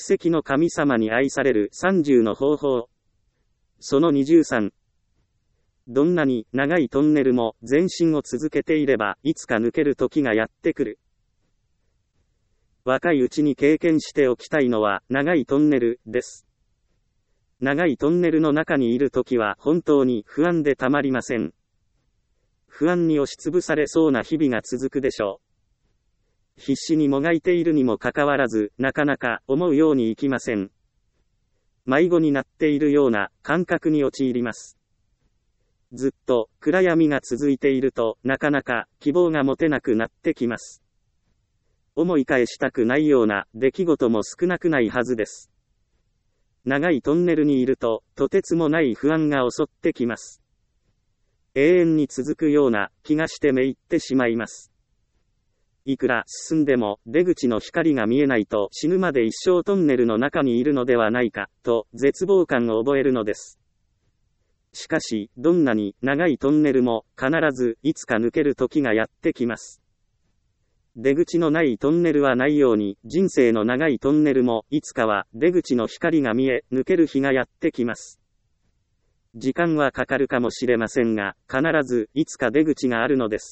奇跡の神様に愛される30の方法。その23。どんなに長いトンネルも前進を続けていれば、いつか抜ける時がやってくる。若いうちに経験しておきたいのは、長いトンネルです。長いトンネルの中にいるときは本当に不安でたまりません。不安に押しつぶされそうな日々が続くでしょう。必死にもがいているにもかかわらず、なかなか思うようにいきません。迷子になっているような感覚に陥ります。ずっと暗闇が続いていると、なかなか希望が持てなくなってきます。思い返したくないような出来事も少なくないはずです。長いトンネルにいると、とてつもない不安が襲ってきます。永遠に続くような気がしてめいってしまいます。いくら進んでも出口の光が見えないと死ぬまで一生トンネルの中にいるのではないか、と絶望感を覚えるのです。しかし、どんなに長いトンネルも必ずいつか抜ける時がやってきます。出口のないトンネルはないように、人生の長いトンネルもいつかは出口の光が見え、抜ける日がやってきます。時間はかかるかもしれませんが、必ずいつか出口があるのです。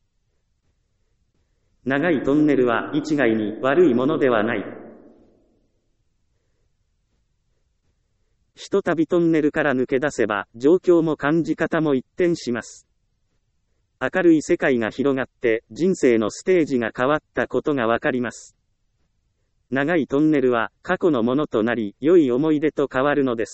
長いトンネルは一概に悪いものではない。ひとたびトンネルから抜け出せば、状況も感じ方も一変します。明るい世界が広がって、人生のステージが変わったことがわかります。長いトンネルは過去のものとなり、良い思い出と変わるのです。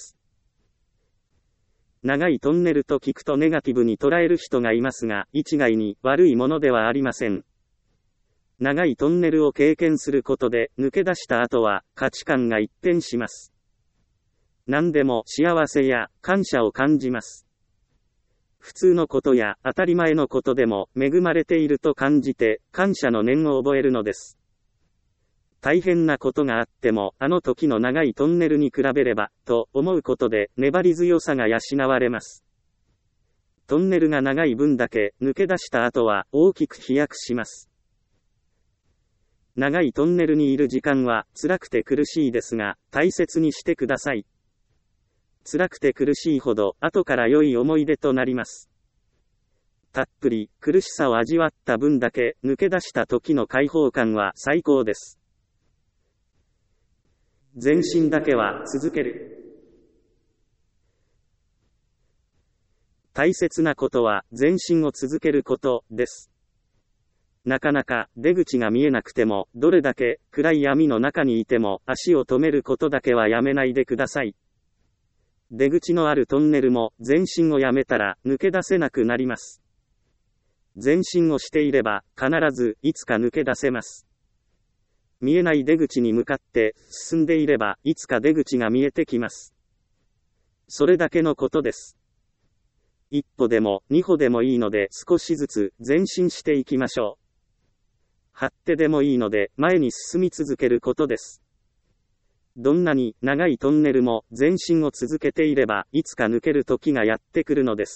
長いトンネルと聞くとネガティブに捉える人がいますが、一概に悪いものではありません。長いトンネルを経験することで、抜け出した後は価値観が一変します。何でも幸せや感謝を感じます。普通のことや当たり前のことでも恵まれていると感じて感謝の念を覚えるのです。大変なことがあってもあの時の長いトンネルに比べればと思うことで粘り強さが養われます。トンネルが長い分だけ抜け出した後は大きく飛躍します。長いトンネルにいる時間は辛くて苦しいですが大切にしてください。辛くて苦しいほど後から良い思い出となります。たっぷり苦しさを味わった分だけ抜け出した時の解放感は最高です。前進だけは続ける。大切なことは前進を続けることです。なかなか出口が見えなくても、どれだけ暗い闇の中にいても足を止めることだけはやめないでください。出口のあるトンネルも前進をやめたら抜け出せなくなります。前進をしていれば必ずいつか抜け出せます。見えない出口に向かって進んでいればいつか出口が見えてきます。それだけのことです。一歩でも二歩でもいいので少しずつ前進していきましょう。張ってでもいいので前に進み続けることです。どんなに長いトンネルも前進を続けていればいつか抜ける時がやってくるのです。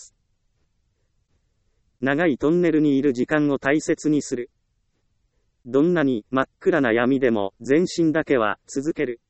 長いトンネルにいる時間を大切にする。どんなに真っ暗な闇でも前進だけは続ける。